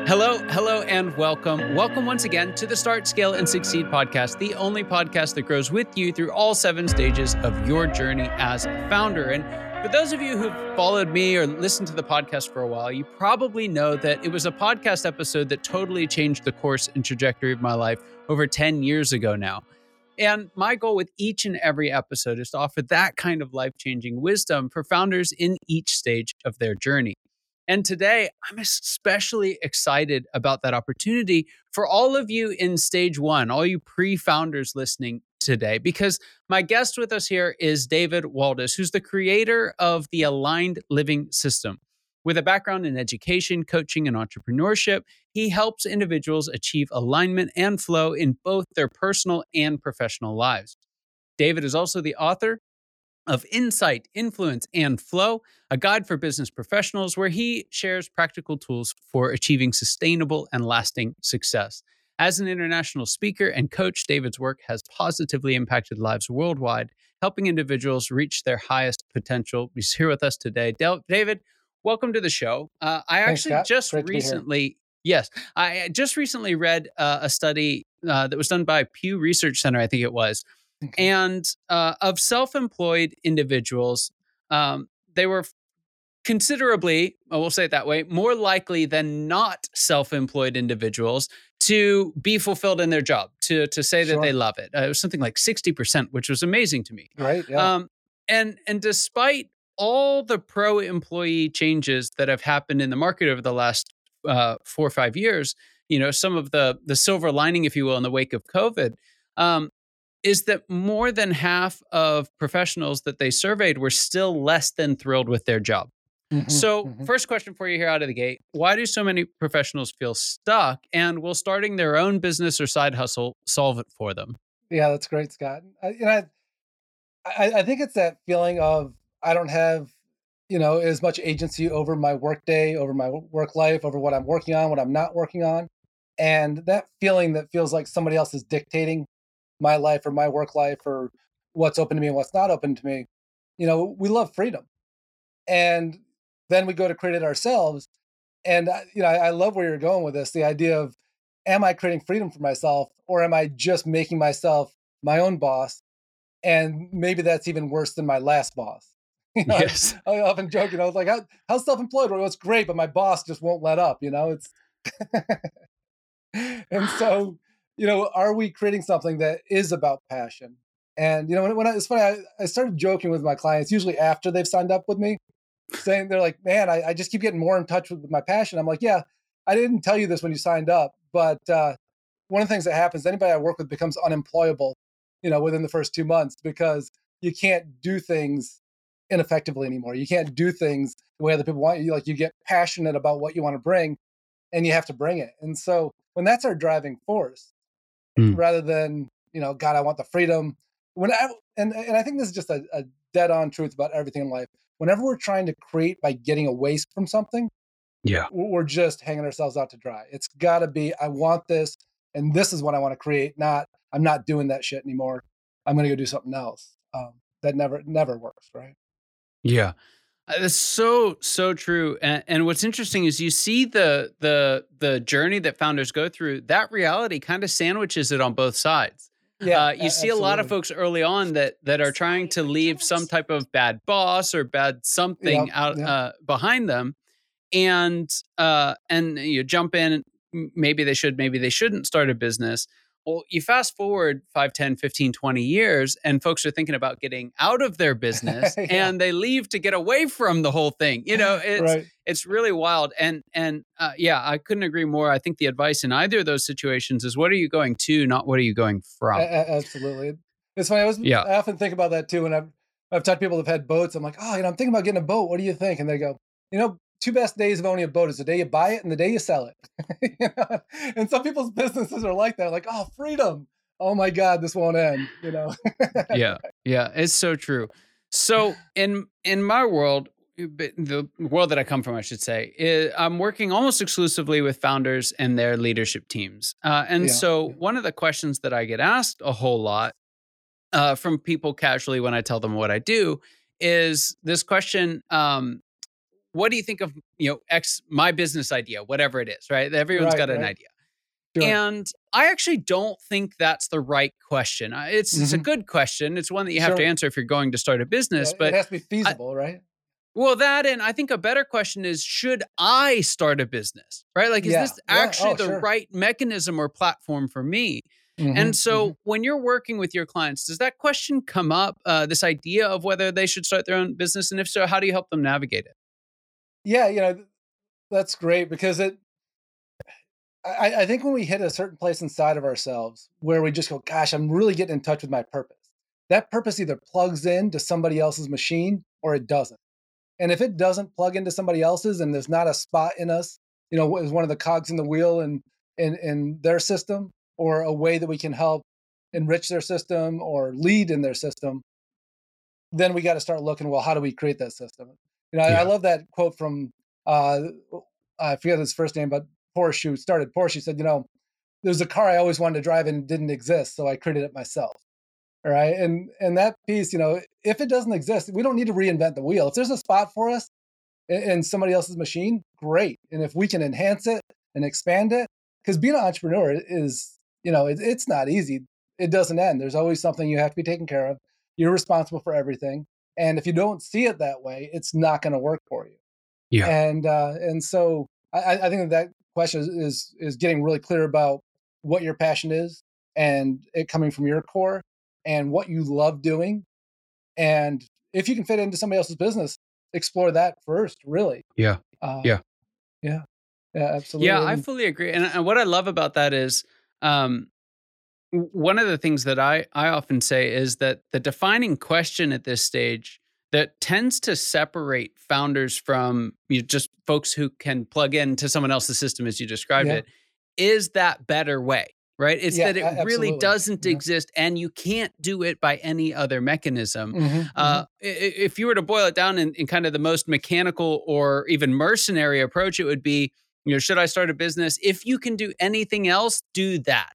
Hello, and welcome. Welcome once again to the Start, Scale, and Succeed podcast, the only podcast that grows with you through all 7 stages of your journey as a founder. And for those of you who've followed me or listened to the podcast for a while, you probably know that it was a podcast episode that totally changed the course and trajectory of my life over 10 years ago now. And my goal with each and every episode is to offer that kind of life-changing wisdom for founders in each stage of their journey. And today, I'm especially excited about that opportunity for all of you in stage 1, all you pre-founders listening today, because my guest with us here is David Waldis, who's the creator of the Aligned Living System. With a background in education, coaching, and entrepreneurship, he helps individuals achieve alignment and flow in both their personal and professional lives. David is also the author of Insight, Influence, and Flow, a guide for business professionals where he shares practical tools for achieving sustainable and lasting success. As an international speaker and coach, David's work has positively impacted lives worldwide, helping individuals reach their highest potential. He's here with us today. David, welcome to the show. Thanks, Scott. Great to be here. I just recently read a study that was done by Pew Research Center, I think it was, and of self-employed individuals, they were considerably, we'll say it that way, more likely than not self-employed individuals to be fulfilled in their job, to say that they love it. It was something like 60%, which was amazing to me. Right, yeah. And despite all the pro-employee changes that have happened in the market over the last 4 or 5 years, some of the silver lining, if you will, in the wake of COVID, is that more than half of professionals that they surveyed were still less than thrilled with their job. First question for you here out of the gate. Why do so many professionals feel stuck? And will starting their own business or side hustle solve it for them? Yeah, that's great, Scott. I think it's that feeling of I don't have, as much agency over my work day, over my work life, over what I'm working on, what I'm not working on. And that feeling that feels like somebody else is dictating my life or my work life or what's open to me and what's not open to me. We love freedom. And then we go to create it ourselves. And I love where you're going with this, the idea of, am I creating freedom for myself or am I just making myself my own boss? And maybe that's even worse than my last boss. Yes. I often joke, I was like, how's self-employed? Well, it's great, but my boss just won't let up, it's and so, are we creating something that is about passion? And, it's funny, I started joking with my clients, usually after they've signed up with me, saying, they're like, man, I just keep getting more in touch with my passion. I'm like, yeah, I didn't tell you this when you signed up, but one of the things that happens, anybody I work with becomes unemployable, within the first 2 months because you can't do things ineffectively anymore. You can't do things the way other people want you. Like, you get passionate about what you want to bring and you have to bring it. And so when that's our driving force, rather than, God, I want the freedom. And I think this is just a dead on truth about everything in life. Whenever we're trying to create by getting away from something, we're just hanging ourselves out to dry. It's got to be, I want this, and this is what I want to create. Not, I'm not doing that shit anymore. I'm going to go do something else. That never works, right? Yeah. That's so true. And what's interesting is you see the journey that founders go through. That reality kind of sandwiches it on both sides. Yeah, you see a lot of folks early on that are trying to leave some type of bad boss or bad something out behind them, and you jump in. Maybe they should, maybe they shouldn't start a business. Well, you fast forward 5, 10, 15, 20 years, and folks are thinking about getting out of their business and they leave to get away from the whole thing. It's really wild. And I couldn't agree more. I think the advice in either of those situations is, what are you going to, not what are you going from? Absolutely. It's funny. I often think about that too. When I've talked to people who've had boats, I'm like, I'm thinking about getting a boat. What do you think? And they go, 2 best days of owning a boat is the day you buy it and the day you sell it. And some people's businesses are like that, like, freedom. Oh my God, this won't end, Yeah, it's so true. So in my world, the world that I come from, I should say, I'm working almost exclusively with founders and their leadership teams. One of the questions that I get asked a whole lot from people casually when I tell them what I do is this question, what do you think of, X, my business idea, whatever it is, right? Everyone's got an Right. idea. Sure. And I actually don't think that's the right question. It's a Mhm. good question. It's one that you have to Sure. answer if you're going to start a Yeah, business. it But has to be I, feasible, right? well, that, and I think a better question is, should I start a business, right? Like, is Yeah. this Yeah. actually Oh, the sure. right mechanism or platform for me? And Mhm. so Mhm. when you're working with your clients, does that question come up, this idea of whether they should start their own business? And if so, how do you help them navigate it? Yeah, that's great because I think when we hit a certain place inside of ourselves where we just go, gosh, I'm really getting in touch with my purpose. That purpose either plugs into somebody else's machine or it doesn't. And if it doesn't plug into somebody else's and there's not a spot in us, as one of the cogs in the wheel in their system, or a way that we can help enrich their system or lead in their system, then we got to start looking, well, how do we create that system? I Yeah. love that quote from uh I forget his first name, but Porsche, who started Porsche. He said, there's a car I always wanted to drive and it didn't exist, so I created it myself. All right. And that piece, if it doesn't exist, we don't need to reinvent the wheel. If there's a spot for us in somebody else's machine, great. And if we can enhance it and expand it, because being an entrepreneur is, it's not easy. It doesn't end. There's always something you have to be taken care of. You're responsible for everything. And if you don't see it that way, it's not going to work for you. Yeah. And so I think that question is getting really clear about what your passion is and it coming from your core and what you love doing. And if you can fit into somebody else's business, explore that first, really. Yeah. Uh, Yeah. yeah, yeah, Yeah, absolutely. I And fully agree. And what I love about that is, um, one of the things that I often say is that the defining question at this stage that tends to separate founders from, just folks who can plug into someone else's system, as you described yeah, it, is that better way, right? It's yeah, that it really absolutely. doesn't Yeah. exist and you can't do it by any other mechanism. Hmm. Hmm. If you were to boil it down in kind of the most mechanical or even mercenary approach, it would be, should I start a business? If you can do anything else, do that.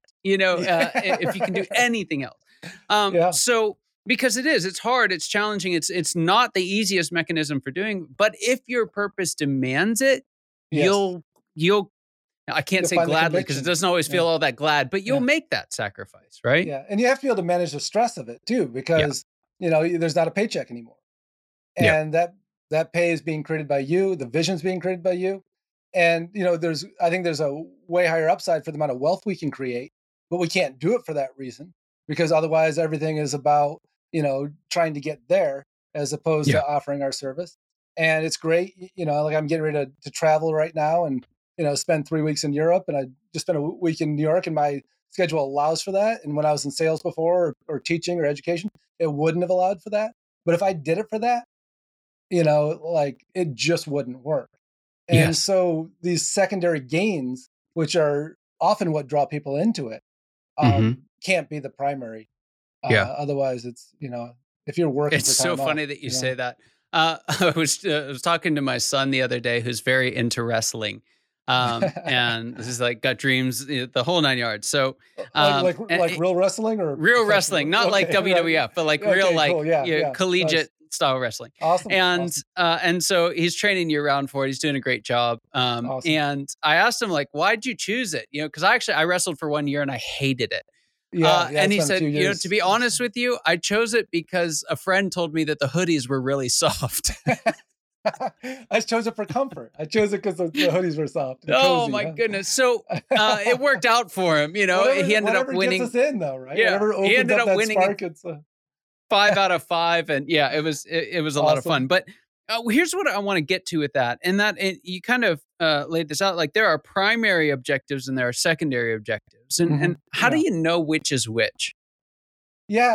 If you can do Yeah. anything else. Yeah. So because it's hard, it's challenging, it's not the easiest mechanism for doing, but if your purpose demands it, Yes. you'll I can't You'll say find the gladly because it conviction. doesn't always Yeah. feel all that glad, but you'll Yeah. make that sacrifice, right? Yeah. And you have to be able to manage the stress of it too, Yeah. because, there's not a paycheck anymore. Yeah. And that pay is being created by you, the vision's being created by you. And I think there's a way higher upside for the amount of wealth we can create, but we can't do it for that reason, because otherwise everything is about trying to get there as opposed Yeah. to offering our service. And it's great. Like, I'm getting ready to travel right now and spend 3 weeks in Europe, and I just spent a week in New York, and my schedule allows for that. And when I was in sales before, or teaching or education, it wouldn't have allowed for that. But if I did it for that, like, it just wouldn't work. And Yes. so these secondary gains, which are often what draw people into it, Mhm. can't be the primary. Yeah. Otherwise, it's, if you're working It's for so time off, funny that you say that. I was talking to my son the other day, who's very into wrestling, and this is like got dreams, the whole 9 yards. So, like like and like real wrestling or real wrestling, professional? not like Okay, right. WWF, but like real, Okay, like, cool. Yeah, yeah. collegiate Nice. style wrestling. Awesome. And Awesome. so he's training year round for it. He's doing a great job. Awesome. And I asked him, like, why'd you choose it? Because I wrestled for 1 year and I hated it. Yeah, yeah. I And he spent a said, few to years. be honest with you, I chose it because a friend told me that the hoodies were really soft. I chose it for comfort. I chose it because the hoodies were soft and Oh cozy. my Huh? goodness. So it worked out for him. He ended up Whatever gets winning. us in, though, right? Yeah, Whatever he opens ended up up that winning it spark. It's 5 out of 5. And yeah, it was a lot of fun. awesome. But here's what I want to get to with that. And you kind of laid this out. Like, there are primary objectives and there are secondary objectives. And how do Yeah, you know which is which? yeah.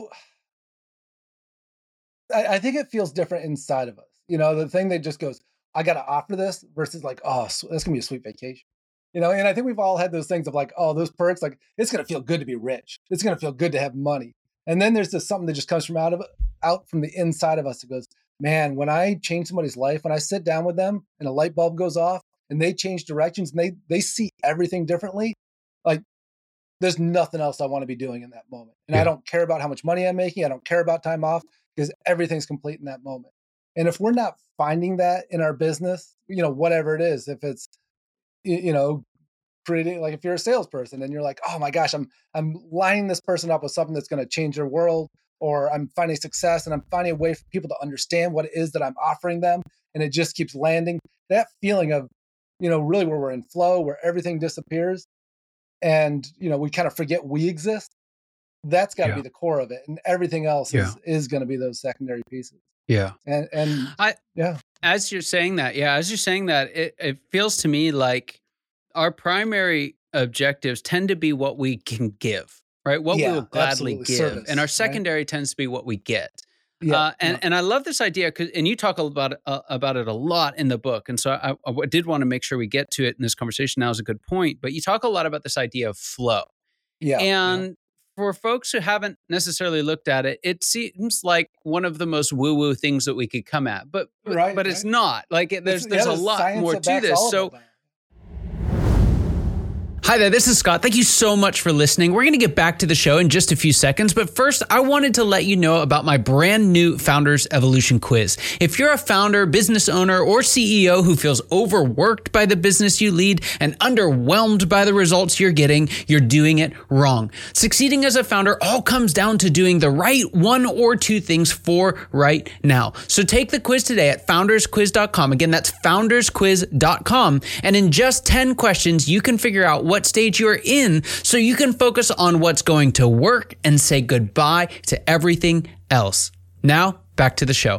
I think it feels different inside of us. The thing that just goes, I got to offer this versus like, oh, that's gonna be a sweet vacation. And I think we've all had those things of like, oh, those perks, like, it's gonna feel good to be rich. It's gonna feel good to have money. And then there's this something that just comes from out from the inside of us. It goes, man, when I change somebody's life, when I sit down with them and a light bulb goes off and they change directions and they see everything differently, like, there's nothing else I want to be doing in that moment. And I Yeah. don't care about how much money I'm making. I don't care about time off because everything's complete in that moment. And if we're not finding that in our business, whatever it is, if it's, you know, creating, like if you're a salesperson and you're like, oh my gosh, I'm lining this person up with something that's going to change their world, or I'm finding success and I'm finding a way for people to understand what it is that I'm offering them, and it just keeps landing. That feeling of, really where we're in flow, where everything disappears, and we kind of forget we exist. That's got to Yeah. be the core of it, and everything else Yeah. is going to be those secondary pieces. Yeah. And yeah. As you're saying that, it feels to me like our primary objectives tend to be what we can give, right? What we will gladly absolutely. give. Service, and our right? secondary tends to be what we get. Yeah, And I love this idea, and you talk about it a lot in the book. And so I did want to make sure we get to it in this conversation. Now is a good point, but you talk a lot about this idea of flow. yeah. And for folks who haven't necessarily looked at it, it seems like one of the most woo-woo things that we could come at, but it's not. Like there's a lot more to this. So hi there, this is Scott. Thank you so much for listening. We're going to get back to the show in just a few seconds, but first, I wanted to let you know about my brand new Founders Evolution quiz. If you're a founder, business owner, or CEO who feels overworked by the business you lead and underwhelmed by the results you're getting, you're doing it wrong. Succeeding as a founder all comes down to doing the right one or two things for right now. So take the quiz today at foundersquiz.com. Again, that's foundersquiz.com. And in just 10 questions, you can figure out what stage you're in so you can focus on what's going to work and say goodbye to everything else. Now, back to the show.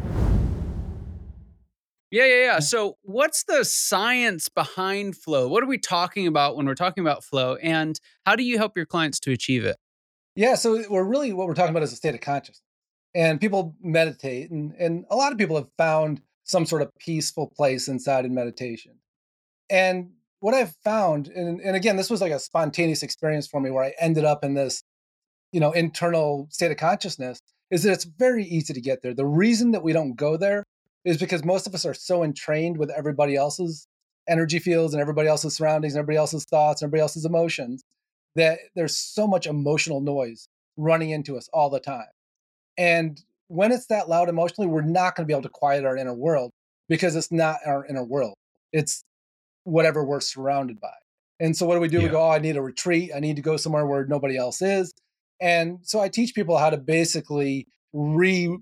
Yeah. So what's the science behind flow? What are we talking about when we're talking about flow? And how do you help your clients to achieve it? Yeah, so what we're talking about is a state of consciousness. And people meditate, and a lot of people have found some sort of peaceful place inside in meditation. And what I've found, and again, this was like a spontaneous experience for me where I ended up in this, internal state of consciousness, is that it's very easy to get there. The reason that we don't go there is because most of us are so entrained with everybody else's energy fields and everybody else's surroundings and everybody else's thoughts and everybody else's emotions, that there's so much emotional noise running into us all the time. And when it's that loud emotionally, we're not going to be able to quiet our inner world, because it's not our inner world. It's whatever we're surrounded by. And so what do? We go, oh, I need a retreat. I need to go somewhere where nobody else is. And so I teach people how to basically rewire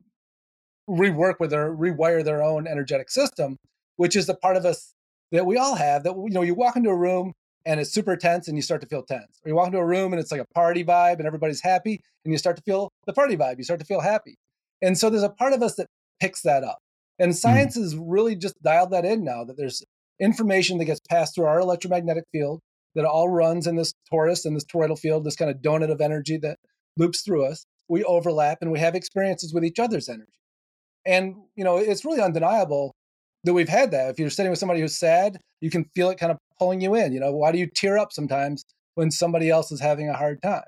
their own energetic system, which is the part of us that we all have, that, you walk into a room and it's super tense and you start to feel tense. Or you walk into a room and it's like a party vibe and everybody's happy and you start to feel the party vibe. You start to feel happy. And so there's a part of us that picks that up. And science has really just dialed that in now, that there's information that gets passed through our electromagnetic field that all runs in this torus and this toroidal field, this kind of donut of energy that loops through us. We overlap and we have experiences with each other's energy. And, it's really undeniable that we've had that. If you're sitting with somebody who's sad, you can feel it kind of pulling you in. Why do you tear up sometimes when somebody else is having a hard time?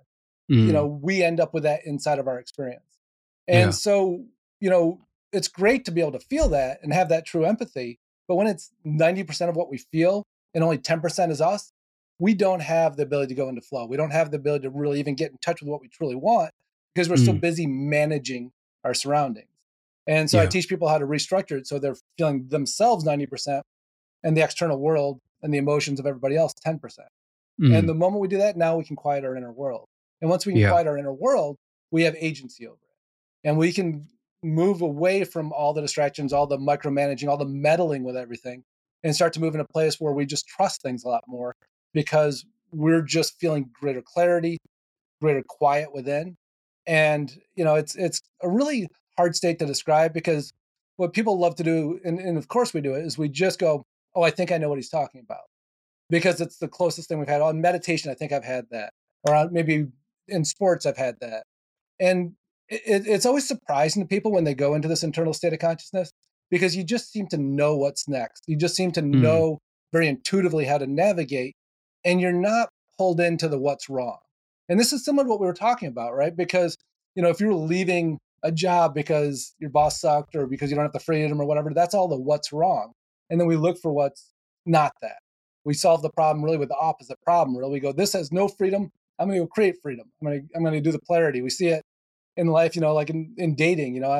We end up with that inside of our experience. And so, it's great to be able to feel that and have that true empathy. But when it's 90% of what we feel and only 10% is us, we don't have the ability to go into flow. We don't have the ability to really even get in touch with what we truly want, because we're so busy managing our surroundings. And so I teach people how to restructure it so they're feeling themselves 90% and the external world and the emotions of everybody else 10%. And the moment we do that, now we can quiet our inner world. And once we can quiet our inner world, we have agency over it. And we can move away from all the distractions, all the micromanaging, all the meddling with everything, and start to move in a place where we just trust things a lot more, because we're just feeling greater clarity, greater quiet within. And, it's a really hard state to describe, because what people love to do, and of course we do it, is we just go, oh, I think I know what he's talking about, because it's the closest thing we've had. On meditation, I think I've had that. Or maybe in sports, I've had that. And it's always surprising to people when they go into this internal state of consciousness, because you just seem to know what's next. You just seem to know very intuitively how to navigate, and you're not pulled into the what's wrong. And this is similar to what we were talking about, right? Because, if you're leaving a job because your boss sucked or because you don't have the freedom or whatever, that's all the what's wrong. And then we look for what's not that. We solve the problem really with the opposite problem. Really, we go, this has no freedom. I'm going to go create freedom. I'm going to do the polarity. We see it in life, like in dating.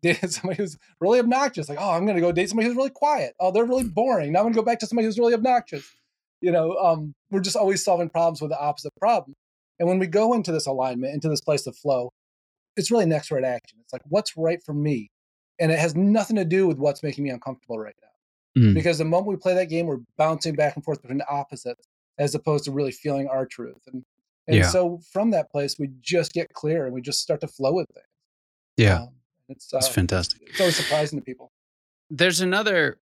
dated somebody who's really obnoxious. Like, oh, I'm going to go date somebody who's really quiet. Oh, they're really boring. Now I'm going to go back to somebody who's really obnoxious. We're just always solving problems with the opposite problem. And when we go into this alignment, into this place of flow, it's really next right action. It's like, what's right for me? And it has nothing to do with what's making me uncomfortable right now. Mm. Because the moment we play that game, we're bouncing back and forth between the opposites as opposed to really feeling our truth. And so from that place, we just get clear and we just start to flow with things. Yeah. It's fantastic. It's always surprising to people. There's another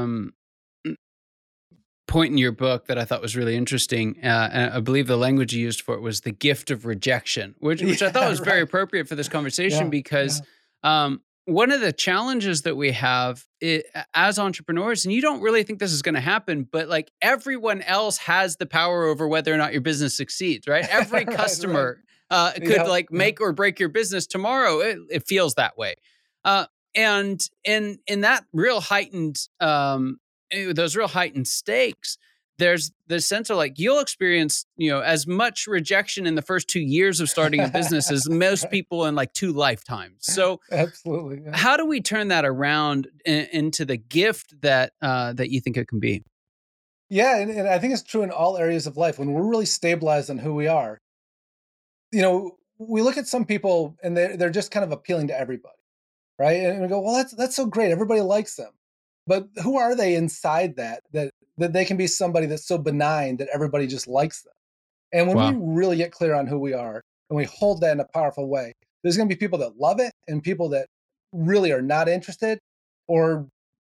point in your book that I thought was really interesting. And I believe the language you used for it was the gift of rejection, which I thought was very appropriate for this conversation because one of the challenges that we have as entrepreneurs, and you don't really think this is going to happen, but like everyone else has the power over whether or not your business succeeds, right? Every customer could make or break your business tomorrow. It feels that way. And in that real heightened, those real heightened stakes, there's the sense of like you'll experience, as much rejection in the first 2 years of starting a business as most people in like 2 lifetimes. So absolutely, how do we turn that around into the gift that you think it can be? Yeah, and I think it's true in all areas of life. When we're really stabilized on who we are, we look at some people and they're just kind of appealing to everybody, right? And we go, well, that's so great. Everybody likes them. But who are they inside that they can be somebody that's so benign that everybody just likes them? And when we really get clear on who we are and we hold that in a powerful way, there's going to be people that love it and people that really are not interested, or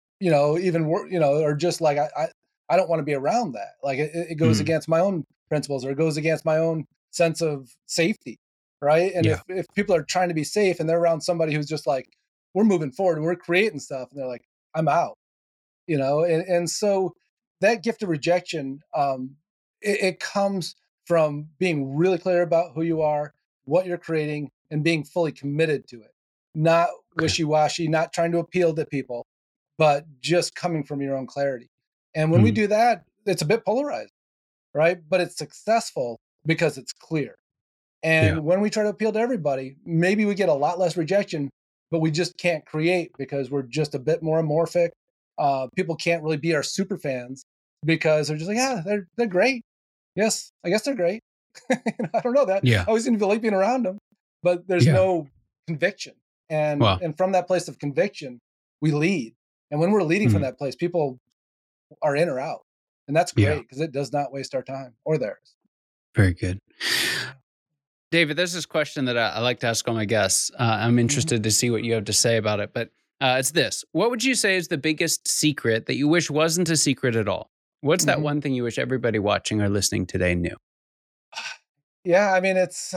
or just like I don't want to be around that. Like it goes against my own principles, or it goes against my own sense of safety, right? And if people are trying to be safe and they're around somebody who's just like, we're moving forward and we're creating stuff, and they're like, I'm out. And so that gift of rejection, it comes from being really clear about who you are, what you're creating, and being fully committed to it. Not wishy-washy, not trying to appeal to people, but just coming from your own clarity. And when we do that, it's a bit polarized, right? But it's successful because it's clear. And when we try to appeal to everybody, maybe we get a lot less rejection, but we just can't create because we're just a bit more amorphic. People can't really be our super fans because they're just like, yeah, they're great. Yes, I guess they're great. I don't know that. Yeah. I always seem to like being around them, but there's no conviction. And from that place of conviction, we lead. And when we're leading from that place, people are in or out. And that's great because it does not waste our time or theirs. Very good. David, there's this question that I like to ask all my guests. I'm interested to see what you have to say about it, but it's this. What would you say is the biggest secret that you wish wasn't a secret at all? What's that one thing you wish everybody watching or listening today knew? Yeah, I mean,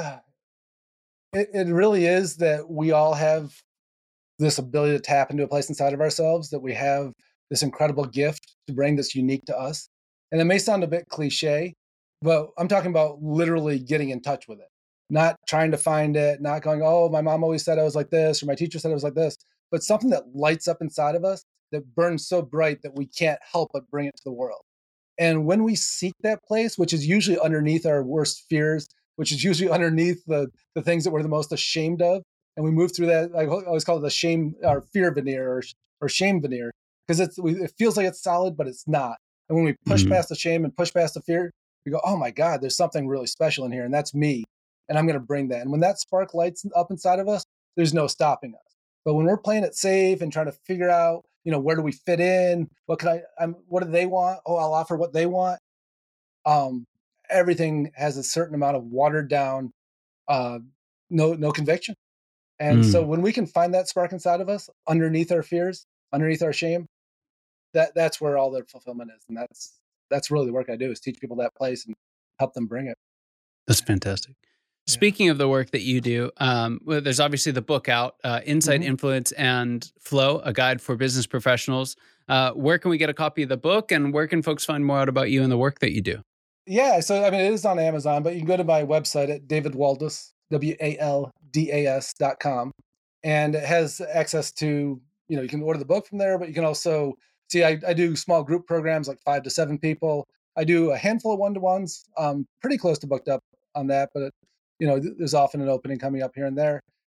it really is that we all have this ability to tap into a place inside of ourselves, that we have this incredible gift to bring that's unique to us. And it may sound a bit cliche, but I'm talking about literally getting in touch with it, not trying to find it, not going, oh, my mom always said I was like this, or my teacher said I was like this, but something that lights up inside of us that burns so bright that we can't help but bring it to the world. And when we seek that place, which is usually underneath our worst fears, which is usually underneath the things that we're the most ashamed of, and we move through that, I always call it the shame or fear veneer or shame veneer, because it feels like it's solid, but it's not. And when we push past the shame and push past the fear, we go, oh my God, there's something really special in here, and that's me. And I'm going to bring that. And when that spark lights up inside of us, there's no stopping us. But when we're playing it safe and trying to figure out, where do we fit in? What do they want? Oh, I'll offer what they want. Everything has a certain amount of watered down, no conviction. And so when we can find that spark inside of us, underneath our fears, underneath our shame, that's where all the fulfillment is. And that's really the work I do, is teach people that place and help them bring it. That's fantastic. Speaking of the work that you do, there's obviously the book out, Insight, Influence, and Flow, a guide for business professionals. Where can we get a copy of the book, and where can folks find more out about you and the work that you do? Yeah, so I mean, it is on Amazon, but you can go to my website at davidwaldas, WALDAS.com. And it has access to, you can order the book from there, but you can also see, I do small group programs, like 5 to 7 people. I do a handful of one-to-ones, pretty close to booked up on that, but there's often an opening coming up here and there.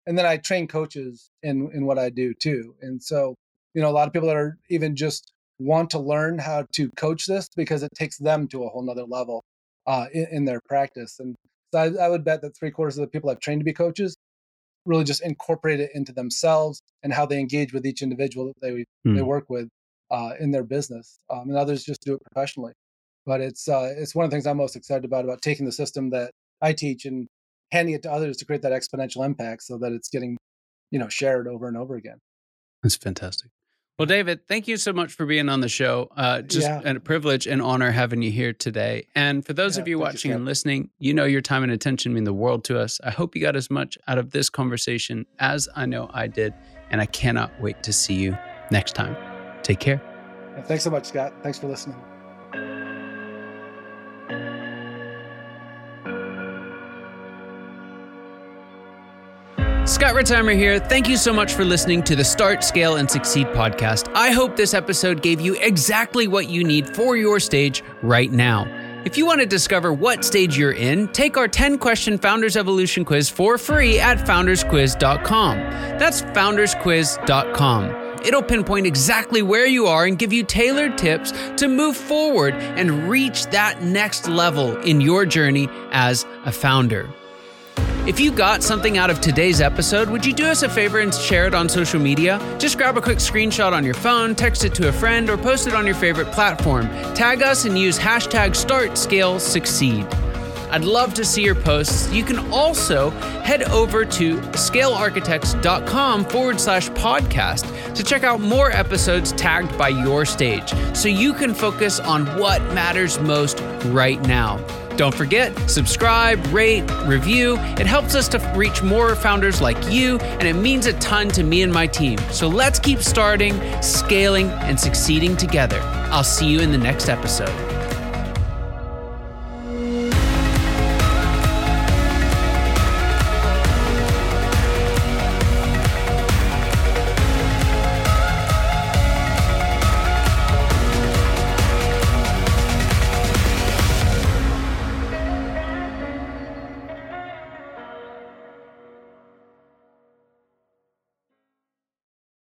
And then I train coaches in what I do too. And so, a lot of people that are even just want to learn how to coach this because it takes them to a whole nother level in their practice. And so I would bet that 3/4 of the people I've trained to be coaches really just incorporate it into themselves and how they engage with each individual that they work with in their business. And others just do it professionally. But it's one of the things I'm most excited about taking the system that I teach and handing it to others to create that exponential impact so that it's getting, shared over and over again. That's fantastic. Well, David, thank you so much for being on the show. Just a privilege and honor having you here today. And for those of you watching and listening, your time and attention mean the world to us. I hope you got as much out of this conversation as I know I did. And I cannot wait to see you next time. Take care. Thanks so much, Scott. Thanks for listening. Scott Ritzheimer here. Thank you so much for listening to the Start, Scale, and Succeed podcast. I hope this episode gave you exactly what you need for your stage right now. If you want to discover what stage you're in, take our 10-question Founders Evolution quiz for free at foundersquiz.com. That's foundersquiz.com. It'll pinpoint exactly where you are and give you tailored tips to move forward and reach that next level in your journey as a founder. If you got something out of today's episode, would you do us a favor and share it on social media? Just grab a quick screenshot on your phone, text it to a friend, or post it on your favorite platform. Tag us and use hashtag #StartScaleSucceed. I'd love to see your posts. You can also head over to scalearchitects.com/podcast to check out more episodes tagged by your stage so you can focus on what matters most right now. Don't forget, subscribe, rate, review. It helps us to reach more founders like you, and it means a ton to me and my team. So let's keep starting, scaling, and succeeding together. I'll see you in the next episode.